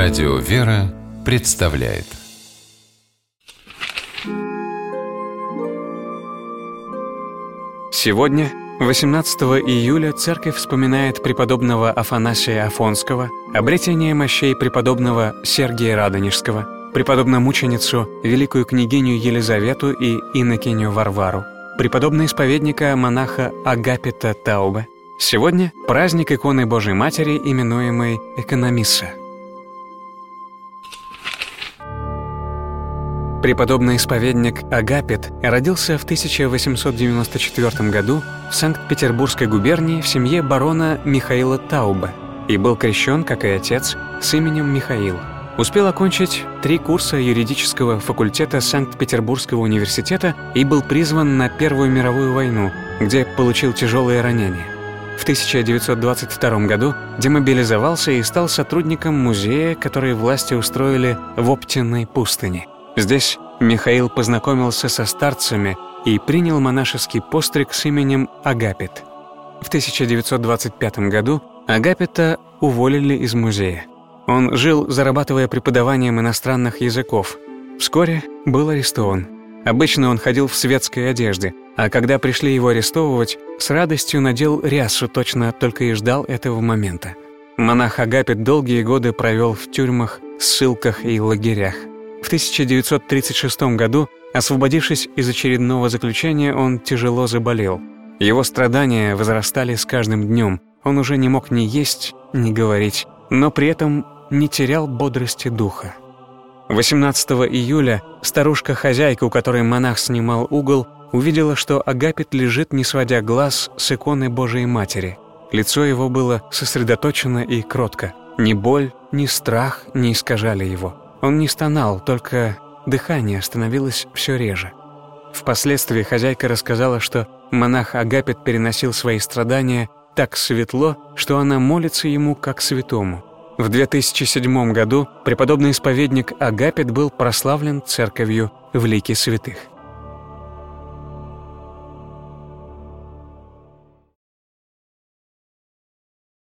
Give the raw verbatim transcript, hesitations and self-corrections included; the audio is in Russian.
Радио «Вера» представляет. Сегодня, восемнадцатого июля, церковь вспоминает преподобного Афанасия Афонского, обретение мощей преподобного Сергия Радонежского, преподобномученицу великую княгиню Елизавету и инокиню Варвару, преподобноисповедника монаха Агапита Таубе. Сегодня праздник иконы Божией Матери, именуемой Экономисса. Преподобный исповедник Агапит родился в тысяча восемьсот девяносто четвёртом году в Санкт-Петербургской губернии в семье барона Михаила Таубе и был крещен, как и отец, с именем Михаил. Успел окончить три курса юридического факультета Санкт-Петербургского университета и был призван на Первую мировую войну, где получил тяжелые ранения. В тысяча девятьсот двадцать втором году демобилизовался и стал сотрудником музея, который власти устроили в Оптиной пустыне. Здесь Михаил познакомился со старцами и принял монашеский постриг с именем Агапит. В тысяча девятьсот двадцать пятом году Агапита уволили из музея. Он жил, зарабатывая преподаванием иностранных языков. Вскоре был арестован. Обычно он ходил в светской одежде, а когда пришли его арестовывать, с радостью надел рясу, точно только и ждал этого момента. Монах Агапит долгие годы провел в тюрьмах, ссылках и лагерях. В тысяча девятьсот тридцать шестом году, освободившись из очередного заключения, он тяжело заболел. Его страдания возрастали с каждым днем. Он уже не мог ни есть, ни говорить, но при этом не терял бодрости духа. восемнадцатого июля старушка-хозяйка, у которой монах снимал угол, увидела, что Агапит лежит, не сводя глаз с иконы Божией Матери. Лицо его было сосредоточено и кротко. Ни боль, ни страх не искажали его. Он не стонал, только дыхание становилось все реже. Впоследствии хозяйка рассказала, что монах Агапит переносил свои страдания так светло, что она молится ему как святому. В две тысячи седьмом году преподобный исповедник Агапит был прославлен церковью в лике святых.